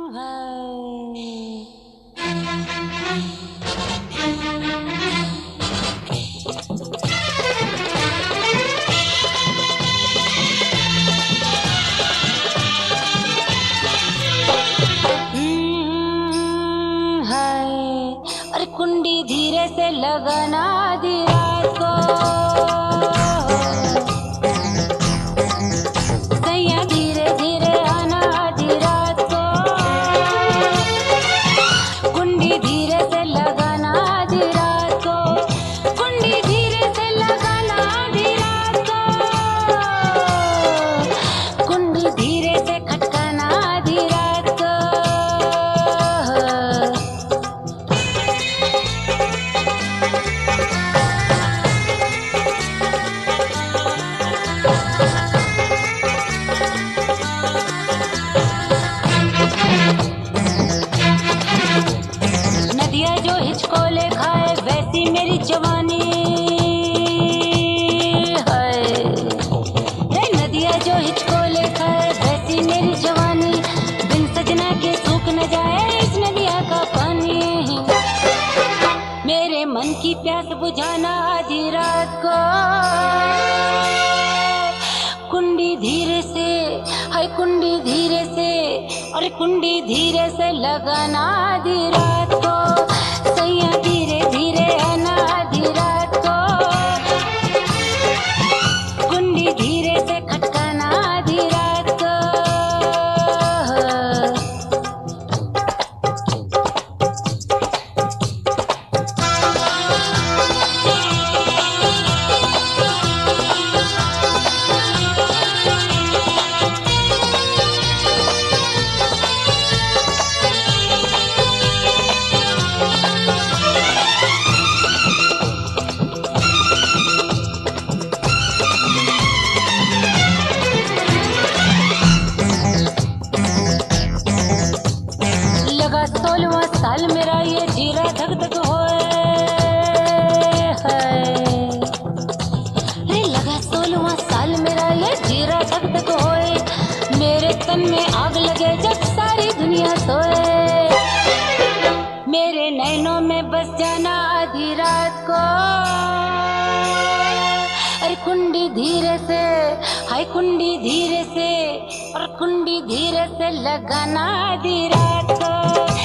अरे कुंडी धीरे से लगाना आधी रात को, सैया धीरे धीरे आना आधी रात को, कुंडी धीरे से लगाना आधी रात को, कुंडी धीरे से लगाना आधी रात को, कुंडी धीरे से खटकाना आधी रात को। नदिया जो हिचकोले खाए वैसी मेरी जवानी है, नदिया जो हिचकोले खाए वैसी मेरी जवानी, बिन सजना के सूख न जाए इस नदिया का पानी, मेरे मन की प्यास बुझाना आधी रात को, कुंडी धीरे से, हाय कुंडी धीरे से, अरे कुंडी धीरे से लगाना आधी रात को, सैया धीरे धीरे आना आधी रात को, कुंडी धीरे से खटकाना आधी रात को। लगा 16वां साल मेरा ये जीरा धक धक होए है, रे लगा 16वां साल मेरा ये जीरा धक धक होए, मेरे तन में आग लगे जब सारी दुनिया सोए, मेरे नैनों में बस जाना आधी रात को, अरे कुंडी धीरे से, हाय कुंडी धीरे से, और कुंडी धीरे से लगाना आधी रात को।